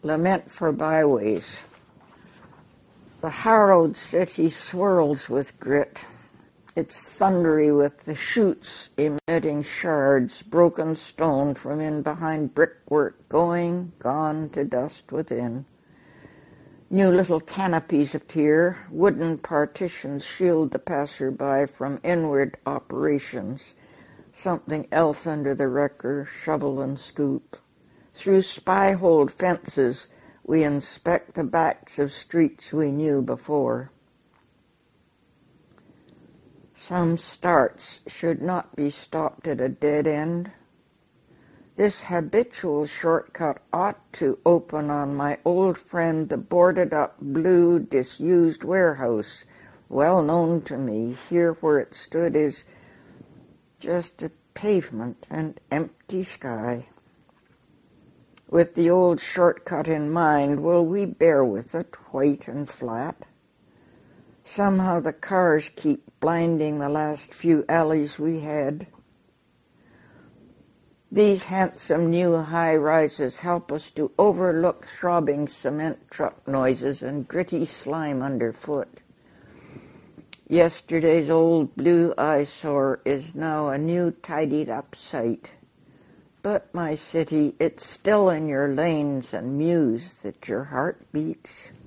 Lament for byways. The harrowed city swirls with grit. It's thundery with the chutes emitting shards, broken stone from in behind brickwork, gone to dust within. New little canopies appear. Wooden partitions shield the passer-by from inward operations. Something else under the wrecker, shovel and scoop. Through spy-holed fences, we inspect the backs of streets we knew before. Some starts should not be stopped at a dead end. This habitual shortcut ought to open on my old friend, the boarded-up, blue, disused warehouse, well known to me. Here where it stood is just a pavement and empty sky. With the old shortcut in mind, will we bear with it, white and flat? Somehow the cars keep blinding the last few alleys we had. These handsome new high-rises help us to overlook throbbing cement truck noises and gritty slime underfoot. Yesterday's old blue eyesore is now a new tidied-up sight. But, my city, it's still in your lanes and mews that your heart beats.